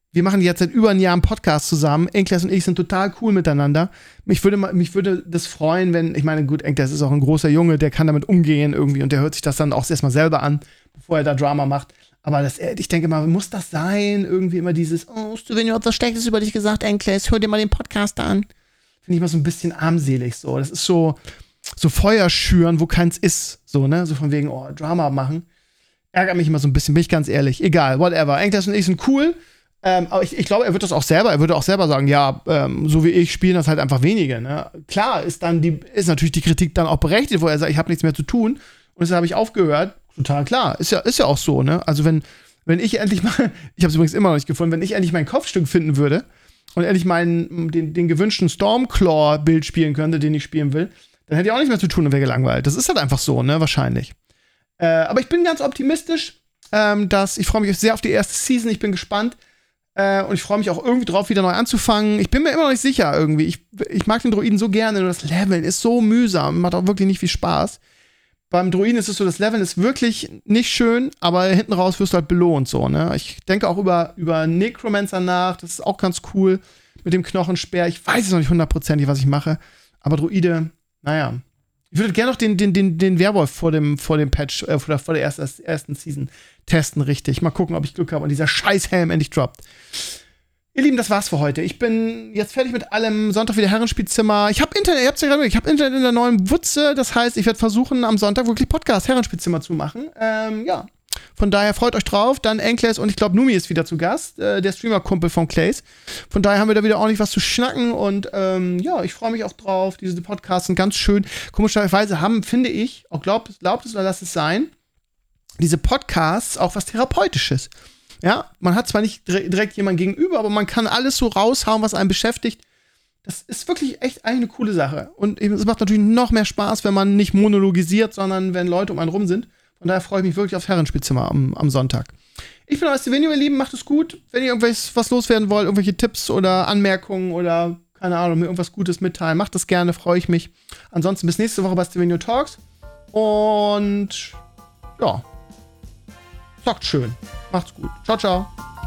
Wir machen jetzt seit über ein Jahr einen Podcast zusammen. Enkles und ich sind total cool miteinander. Mich würde, mich würde das freuen, wenn, ich meine, gut, Enkles ist auch ein großer Junge, der kann damit umgehen irgendwie und der hört sich das dann auch erstmal selber an, bevor er da Drama macht. Aber das, ich denke mal, muss das sein? Irgendwie immer dieses, oh, Stevenio hat was Schlechtes über dich gesagt, Enkles, hör dir mal den Podcast an. Finde ich mal so ein bisschen armselig so. Das ist so, so Feuer schüren, wo keins ist. So, ne? So von wegen, oh, Drama machen. Ärgert mich immer so ein bisschen, bin ich ganz ehrlich. Egal, whatever. Enkles und ich sind cool. Ähm, aber ich, ich glaube, er wird das auch selber, er würde auch selber sagen, ja, ähm, so wie ich spielen das halt einfach wenige. Ne? Klar ist dann die, ist natürlich die Kritik dann auch berechtigt, wo er sagt, ich habe nichts mehr zu tun und deshalb habe ich aufgehört. Total klar, ist ja, ist ja auch so, ne? Also wenn, wenn ich endlich mal, ich habe es übrigens immer noch nicht gefunden, wenn ich endlich mein Kopfstück finden würde und endlich meinen, den, den gewünschten Stormclaw-Bild spielen könnte, den ich spielen will, dann hätte ich auch nichts mehr zu tun und wäre gelangweilt. Das ist halt einfach so, ne? Wahrscheinlich. Äh, aber ich bin ganz optimistisch, ähm, dass ich freue mich sehr auf die erste Season, ich bin gespannt. Und ich freue mich auch irgendwie drauf, wieder neu anzufangen. Ich bin mir immer noch nicht sicher irgendwie. Ich, ich mag den Droiden so gerne, nur das Leveln ist so mühsam. Macht auch wirklich nicht viel Spaß. Beim Droiden ist es so, das Leveln ist wirklich nicht schön, aber hinten raus wirst du halt belohnt. So, ne? Ich denke auch über, über Necromancer nach. Das ist auch ganz cool mit dem Knochenspeer. Ich weiß es noch nicht hundertprozentig, was ich mache. Aber Droide, naja. Ich würde gerne noch den, den, den, den Werwolf vor dem, vor dem Patch, äh, vor der, vor der ersten, ersten Season testen, richtig. Mal gucken, ob ich Glück habe und dieser Scheißhelm endlich droppt. Ihr Lieben, das war's für heute. Ich bin jetzt fertig mit allem. Sonntag wieder Herrenspielzimmer. Ich habe Internet, ihr habt's ja gerade gesagt, ich habe Internet in der neuen Wutze. Das heißt, ich werde versuchen, am Sonntag wirklich Podcast Herrenspielzimmer zu machen. Ähm, ja. Von daher freut euch drauf. Dann Enkles und ich glaube, Numi ist wieder zu Gast. Äh, der Streamer-Kumpel von Clays. Von daher haben wir da wieder ordentlich was zu schnacken. Und ähm, ja, ich freue mich auch drauf. Diese Podcasts sind ganz schön. Komischerweise haben, finde ich, auch glaubt, glaubt es oder lasst es sein, diese Podcasts auch was Therapeutisches. Ja, man hat zwar nicht direkt jemanden gegenüber, aber man kann alles so raushauen, was einen beschäftigt. Das ist wirklich echt eigentlich eine coole Sache. Und es macht natürlich noch mehr Spaß, wenn man nicht monologisiert, sondern wenn Leute um einen rum sind. Von daher freue ich mich wirklich aufs Herrenspielzimmer am, am Sonntag. Ich bin euer Stevenio, ihr Lieben, macht es gut. Wenn ihr irgendwas was loswerden wollt, irgendwelche Tipps oder Anmerkungen oder, keine Ahnung, mir irgendwas Gutes mitteilen, macht das gerne, freue ich mich. Ansonsten bis nächste Woche bei Stevenio Talks. Und ja, zockt schön. Macht's gut. Ciao, ciao.